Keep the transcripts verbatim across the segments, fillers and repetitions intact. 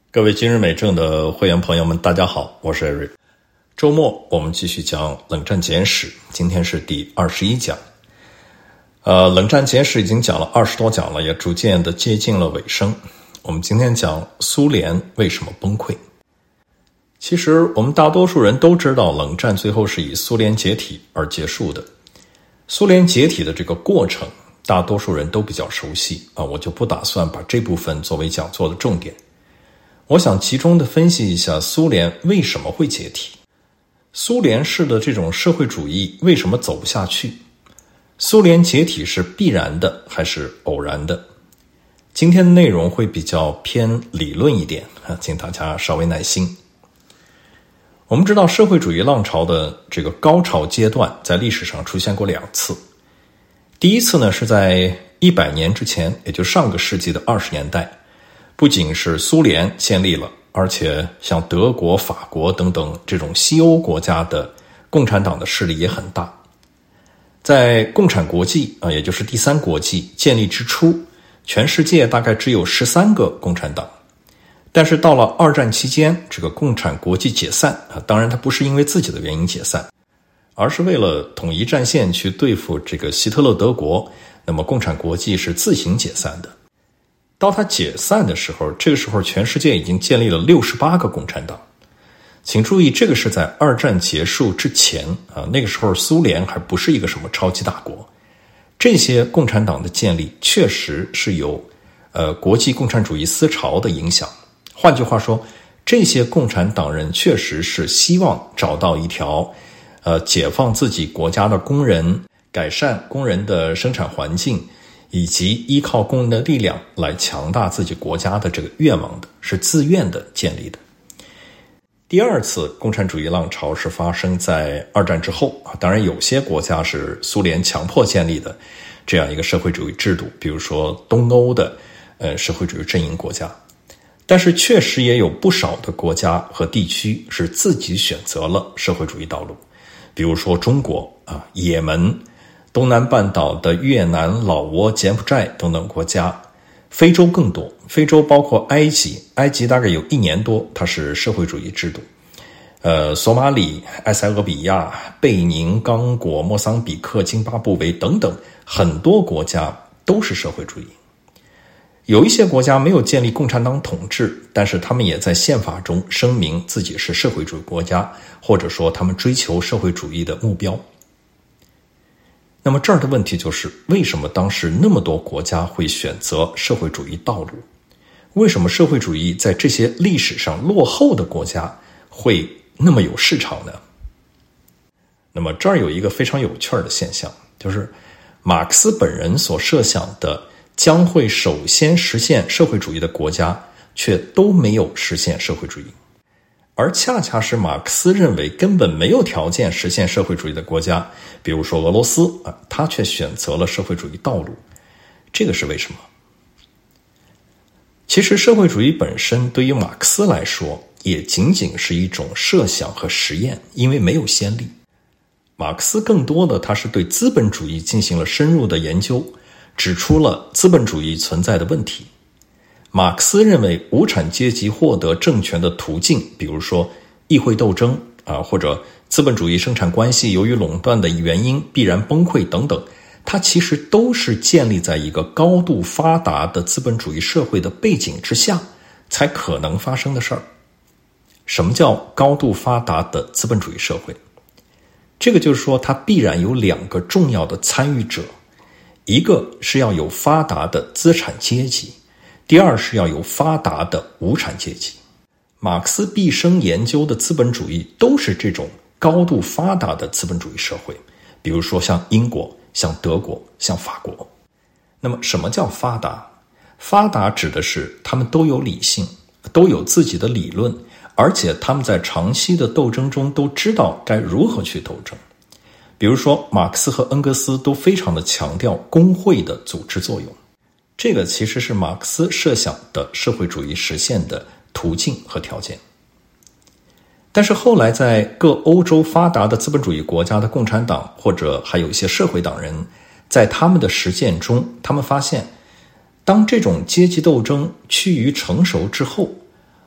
各位今日美政的会员朋友们，大家好，我是 Eric。周末我们继续讲冷战简史，今天是第二十一讲。呃，冷战简史已经讲了二十多讲了，也逐渐的接近了尾声。我们今天讲苏联为什么崩溃。其实我们大多数人都知道，冷战最后是以苏联解体而结束的。苏联解体的这个过程，大多数人都比较熟悉啊，我就不打算把这部分作为讲座的重点。我想集中的分析一下苏联为什么会解体，苏联式的这种社会主义为什么走不下去，苏联解体是必然的还是偶然的。今天的内容会比较偏理论一点，请大家稍微耐心。我们知道社会主义浪潮的这个高潮阶段在历史上出现过两次。第一次呢是在一百年之前，也就上个世纪的二十年代，不仅是苏联建立了，而且像德国、法国等等这种西欧国家的共产党的势力也很大。在共产国际啊，也就是第三国际建立之初，全世界大概只有十三个共产党。但是到了二战期间，这个共产国际解散啊，当然它不是因为自己的原因解散，而是为了统一战线去对付这个希特勒德国，那么共产国际是自行解散的。到它解散的时候，这个时候全世界已经建立了六十八个共产党。请注意，这个是在二战结束之前啊，那个时候苏联还不是一个什么超级大国。这些共产党的建立确实是有呃国际共产主义思潮的影响。换句话说，这些共产党人确实是希望找到一条呃解放自己国家的工人，改善工人的生产环境，以及依靠工人的力量来强大自己国家的这个愿望的，是自愿的建立的。第二次共产主义浪潮是发生在二战之后啊，当然有些国家是苏联强迫建立的这样一个社会主义制度，比如说东欧的呃社会主义阵营国家。但是确实也有不少的国家和地区是自己选择了社会主义道路，比如说中国啊、也门、东南半岛的越南、老挝、柬埔寨等等国家，非洲更多，非洲包括埃及，埃及大概有一年多它是社会主义制度，呃，索马里、埃塞俄比亚、贝宁、刚果、莫桑比克、津巴布韦等等很多国家都是社会主义。有一些国家没有建立共产党统治，但是他们也在宪法中声明自己是社会主义国家，或者说他们追求社会主义的目标。那么这儿的问题就是，为什么当时那么多国家会选择社会主义道路？为什么社会主义在这些历史上落后的国家会那么有市场呢？那么这儿有一个非常有趣的现象，就是马克思本人所设想的将会首先实现社会主义的国家，却都没有实现社会主义。而恰恰是马克思认为根本没有条件实现社会主义的国家，比如说俄罗斯啊，他却选择了社会主义道路。这个是为什么？其实社会主义本身对于马克思来说也仅仅是一种设想和实验，因为没有先例。马克思更多的他是对资本主义进行了深入的研究，指出了资本主义存在的问题。马克思认为无产阶级获得政权的途径，比如说议会斗争啊，或者资本主义生产关系由于垄断的原因必然崩溃等等，它其实都是建立在一个高度发达的资本主义社会的背景之下才可能发生的事儿。什么叫高度发达的资本主义社会？这个就是说它必然有两个重要的参与者，一个是要有发达的资产阶级，第二是要有发达的无产阶级。马克思毕生研究的资本主义都是这种高度发达的资本主义社会，比如说像英国、像德国、像法国。那么什么叫发达？发达指的是他们都有理性，都有自己的理论，而且他们在长期的斗争中都知道该如何去斗争。比如说马克思和恩格斯都非常的强调工会的组织作用，这个其实是马克思设想的社会主义实现的途径和条件。但是后来在各欧洲发达的资本主义国家的共产党，或者还有一些社会党人，在他们的实践中，他们发现当这种阶级斗争趋于成熟之后，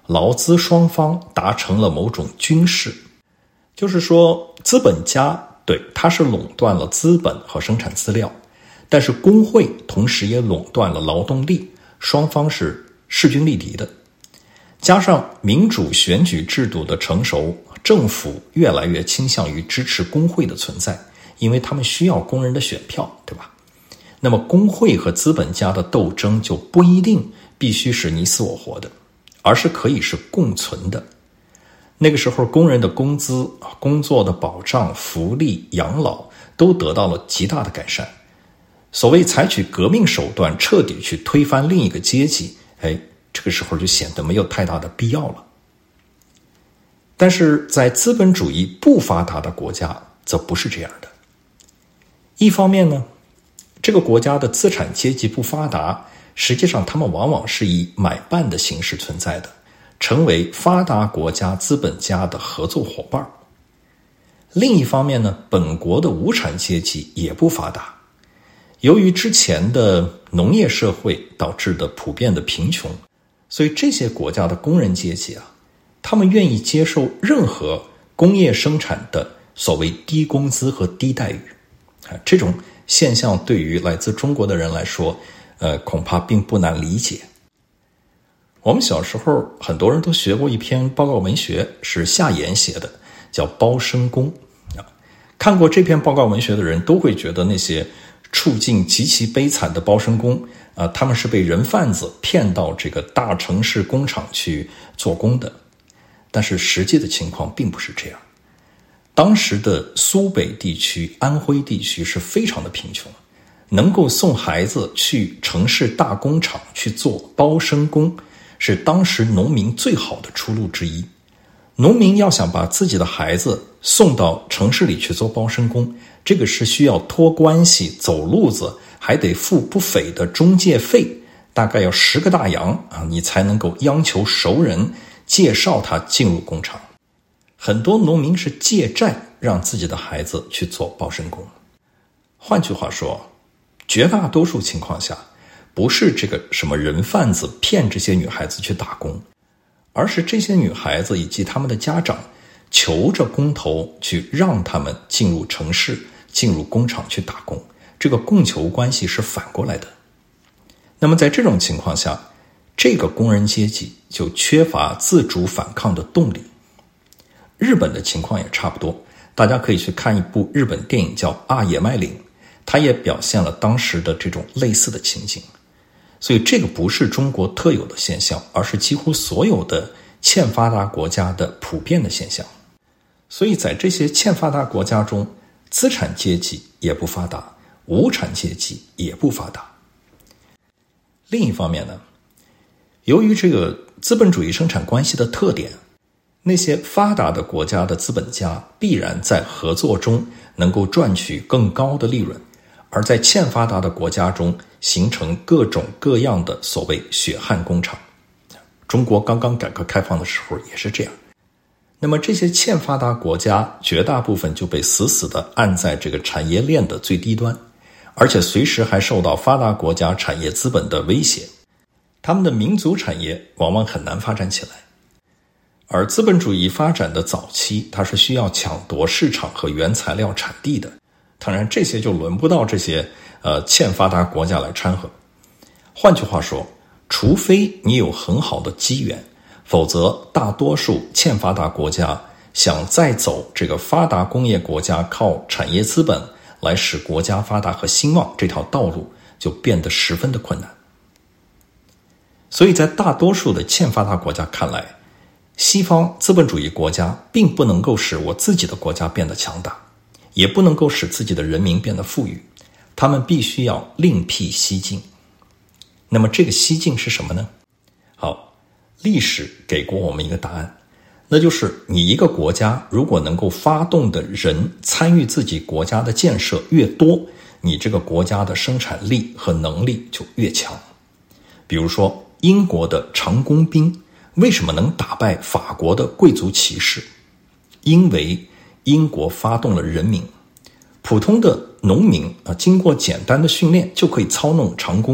劳资双方达成了某种均势，就是说资本家对他是垄断了资本和生产资料，但是工会同时也垄断了劳动力，双方是势均力敌的。加上民主选举制度的成熟，政府越来越倾向于支持工会的存在，因为他们需要工人的选票，对吧？那么工会和资本家的斗争就不一定必须是你死我活的，而是可以是共存的。那个时候工人的工资、工作的保障、福利、养老都得到了极大的改善。所谓采取革命手段彻底去推翻另一个阶级，哎，这个时候就显得没有太大的必要了。但是在资本主义不发达的国家则不是这样的。一方面呢，这个国家的资产阶级不发达，实际上他们往往是以买办的形式存在的，成为发达国家资本家的合作伙伴。另一方面呢，本国的无产阶级也不发达，由于之前的农业社会导致的普遍的贫穷，所以这些国家的工人阶级啊，他们愿意接受任何工业生产的所谓低工资和低待遇。这种现象对于来自中国的人来说，呃，恐怕并不难理解。我们小时候很多人都学过一篇报告文学，是夏衍写的，叫《包生公》啊。看过这篇报告文学的人都会觉得那些处境极其悲惨的包生公啊，他们是被人贩子骗到这个大城市工厂去做工的。但是实际的情况并不是这样。当时的苏北地区、安徽地区是非常的贫穷，能够送孩子去城市大工厂去做包生工，是当时农民最好的出路之一。农民要想把自己的孩子送到城市里去做包生工，这个是需要托关系、走路子，还得付不菲的中介费，大概要十个大洋啊，你才能够央求熟人介绍他进入工厂。很多农民是借债让自己的孩子去做包生工。换句话说，绝大多数情况下，不是这个什么人贩子骗这些女孩子去打工，而是这些女孩子以及他们的家长求着工头去让他们进入城市、进入工厂去打工。这个供求关系是反过来的。那么在这种情况下，这个工人阶级就缺乏自主反抗的动力。日本的情况也差不多，大家可以去看一部日本电影叫《阿野麦岭》，它也表现了当时的这种类似的情景。所以这个不是中国特有的现象，而是几乎所有的欠发达国家的普遍的现象。所以在这些欠发达国家中，资产阶级也不发达，无产阶级也不发达。另一方面呢，由于这个资本主义生产关系的特点，那些发达的国家的资本家必然在合作中能够赚取更高的利润，而在欠发达的国家中形成各种各样的所谓血汗工厂。中国刚刚改革开放的时候也是这样。那么这些欠发达国家绝大部分就被死死地按在这个产业链的最低端，而且随时还受到发达国家产业资本的威胁，他们的民族产业往往很难发展起来。而资本主义发展的早期，它是需要抢夺市场和原材料产地的，当然这些就轮不到这些呃欠发达国家来掺和。换句话说，除非你有很好的机缘，否则大多数欠发达国家想再走这个发达工业国家靠产业资本来使国家发达和兴旺这条道路就变得十分的困难。所以在大多数的欠发达国家看来，西方资本主义国家并不能够使我自己的国家变得强大，也不能够使自己的人民变得富裕，他们必须要另辟蹊径。那么这个蹊径是什么呢？好，历史给过我们一个答案，那就是你一个国家如果能够发动的人参与自己国家的建设越多，你这个国家的生产力和能力就越强。比如说英国的长弓兵为什么能打败法国的贵族骑士？因为英国发动了人民，普通的农民啊，经过简单的训练就可以操弄长弓，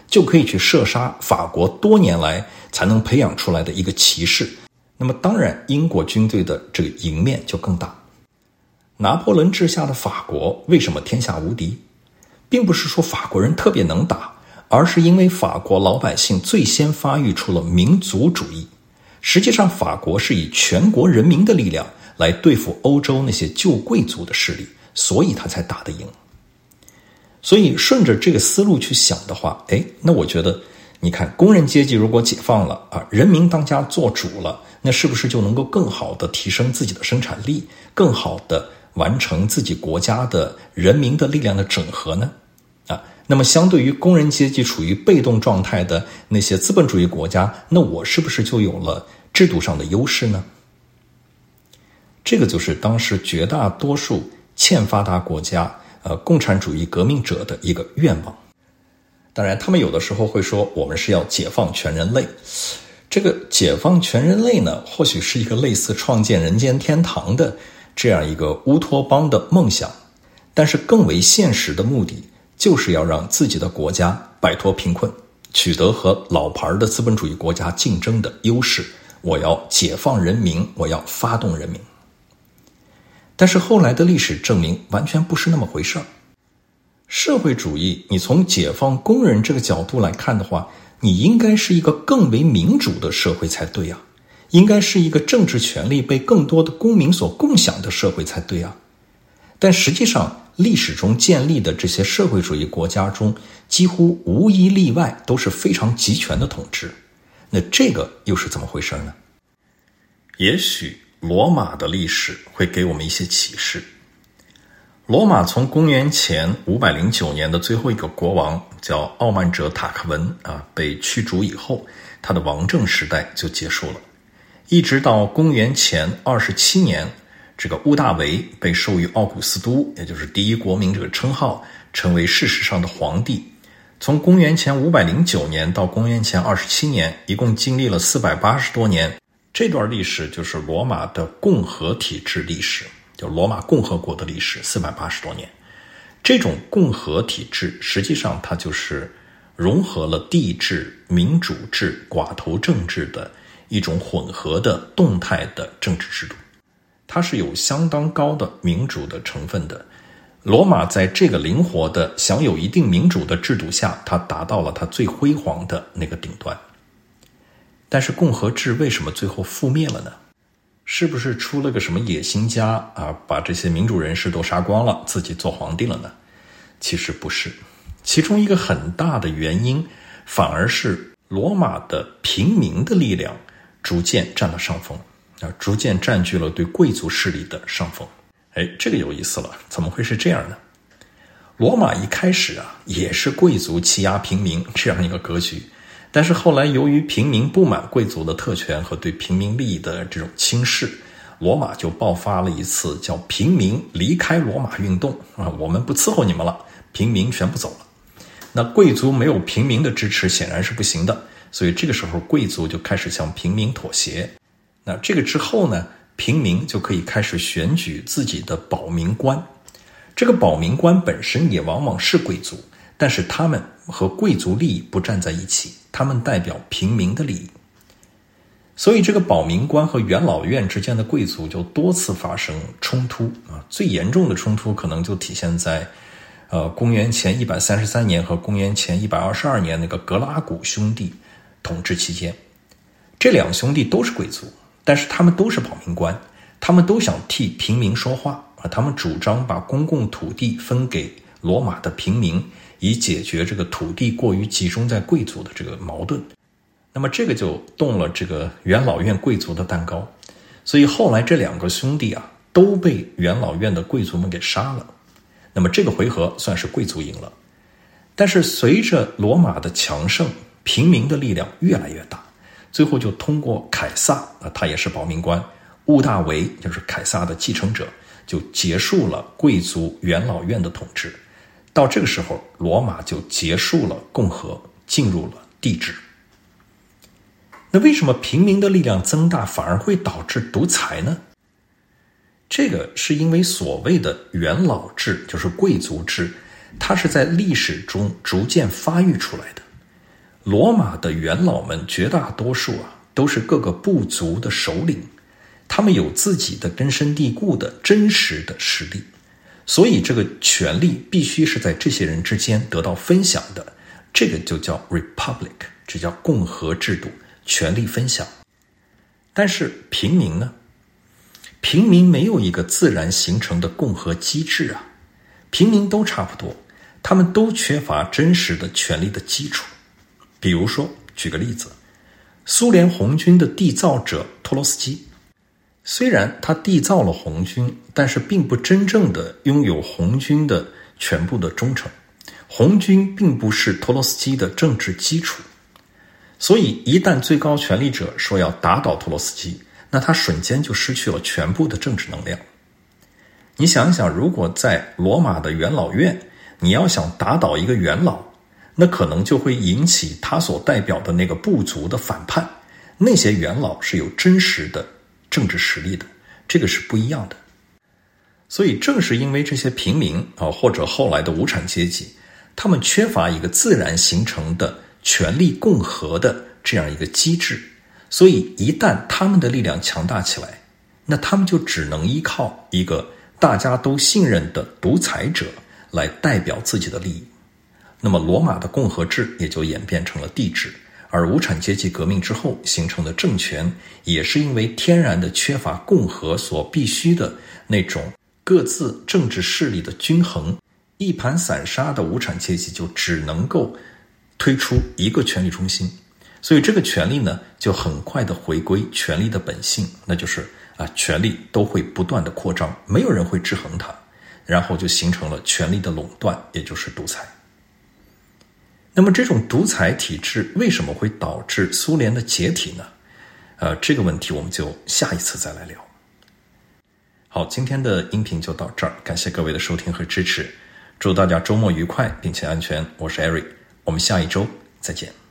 就可以去射杀法国多年来才能培养出来的一个骑士，那么当然英国军队的这个赢面就更大。拿破仑治下的法国为什么天下无敌？并不是说法国人特别能打，而是因为法国老百姓最先发育出了民族主义。实际上法国是以全国人民的力量来对付欧洲那些旧贵族的势力，所以他才打得赢。所以顺着这个思路去想的话，哎，那我觉得你看工人阶级如果解放了啊，人民当家做主了，那是不是就能够更好的提升自己的生产力，更好的完成自己国家的人民的力量的整合呢？啊，那么相对于工人阶级处于被动状态的那些资本主义国家，那我是不是就有了制度上的优势呢？这个就是当时绝大多数欠发达国家呃，共产主义革命者的一个愿望。当然他们有的时候会说我们是要解放全人类，这个解放全人类呢，或许是一个类似创建人间天堂的这样一个乌托邦的梦想，但是更为现实的目的就是要让自己的国家摆脱贫困，取得和老牌的资本主义国家竞争的优势。我要解放人民，我要发动人民。但是后来的历史证明完全不是那么回事儿。社会主义你从解放工人这个角度来看的话，你应该是一个更为民主的社会才对啊，应该是一个政治权利被更多的公民所共享的社会才对啊。但实际上历史中建立的这些社会主义国家中，几乎无一例外都是非常集权的统治。那这个又是怎么回事呢？也许罗马的历史会给我们一些启示。罗马从公元前五百零九年的最后一个国王叫傲慢者塔克文啊被驱逐以后，他的王政时代就结束了。一直到公元前二十七年，这个屋大维被授予奥古斯都，也就是第一国民这个称号，成为事实上的皇帝。从公元前五百零九年到公元前二十七年，一共经历了四百八十多年。这段历史就是罗马的共和体制历史，就罗马共和国的历史，四百八十多年。这种共和体制实际上它就是融合了帝制、民主制、寡头政治的一种混合的动态的政治制度，它是有相当高的民主的成分的。罗马在这个灵活的享有一定民主的制度下，它达到了它最辉煌的那个顶端。但是共和制为什么最后覆灭了呢？是不是出了个什么野心家啊，把这些民主人士都杀光了，自己做皇帝了呢？其实不是，其中一个很大的原因反而是罗马的平民的力量逐渐占了上风啊，逐渐占据了对贵族势力的上风。哎，这个有意思了，怎么会是这样呢？罗马一开始啊，也是贵族欺压平民这样一个格局，但是后来由于平民不满贵族的特权和对平民利益的这种轻视，罗马就爆发了一次叫平民离开罗马运动啊，我们不伺候你们了，平民全部走了。那贵族没有平民的支持显然是不行的，所以这个时候贵族就开始向平民妥协。那这个之后呢，平民就可以开始选举自己的保民官。这个保民官本身也往往是贵族，但是他们和贵族利益不站在一起，他们代表平民的利益。所以这个保民官和元老院之间的贵族就多次发生冲突啊，最严重的冲突可能就体现在呃公元前一百三十三年和公元前一百二十二年那个格拉古兄弟统治期间。这两兄弟都是贵族，但是他们都是保民官，他们都想替平民说话啊，他们主张把公共土地分给罗马的平民，以解决这个土地过于集中在贵族的这个矛盾。那么这个就动了这个元老院贵族的蛋糕，所以后来这两个兄弟啊都被元老院的贵族们给杀了。那么这个回合算是贵族赢了。但是随着罗马的强盛，平民的力量越来越大，最后就通过凯撒啊，他也是保民官，屋大维就是凯撒的继承者，就结束了贵族元老院的统治。到这个时候，罗马就结束了共和，进入了帝制。那为什么平民的力量增大反而会导致独裁呢？这个是因为所谓的元老制，就是贵族制，它是在历史中逐渐发育出来的。 罗马的元老们绝大多数啊，都是各个部族的首领，他们有自己的根深蒂固的真实的实力，所以这个权力必须是在这些人之间得到分享的，这个就叫 republic， 这叫共和制度，权力分享。但是平民呢？平民没有一个自然形成的共和机制啊，平民都差不多，他们都缺乏真实的权力的基础。比如说，举个例子，苏联红军的缔造者托洛斯基，虽然他缔造了红军，但是并不真正的拥有红军的全部的忠诚，红军并不是托洛斯基的政治基础。所以一旦最高权力者说要打倒托洛斯基，那他瞬间就失去了全部的政治能量。你想一想，如果在罗马的元老院，你要想打倒一个元老，那可能就会引起他所代表的那个部族的反叛。那些元老是有真实的政治实力的，这个是不一样的。所以正是因为这些平民啊，或者后来的无产阶级，他们缺乏一个自然形成的权力共和的这样一个机制，所以一旦他们的力量强大起来，那他们就只能依靠一个大家都信任的独裁者来代表自己的利益。那么罗马的共和制也就演变成了帝制，而无产阶级革命之后形成的政权，也是因为天然的缺乏共和所必须的那种各自政治势力的均衡，一盘散沙的无产阶级就只能够推出一个权力中心，所以这个权力呢，就很快的回归权力的本性，那就是啊，权力都会不断的扩张，没有人会制衡它，然后就形成了权力的垄断，也就是独裁。那么这种独裁体制为什么会导致苏联的解体呢？呃，这个问题我们就下一次再来聊。好，今天的音频就到这儿，感谢各位的收听和支持，祝大家周末愉快并且安全，我是 Eric， 我们下一周再见。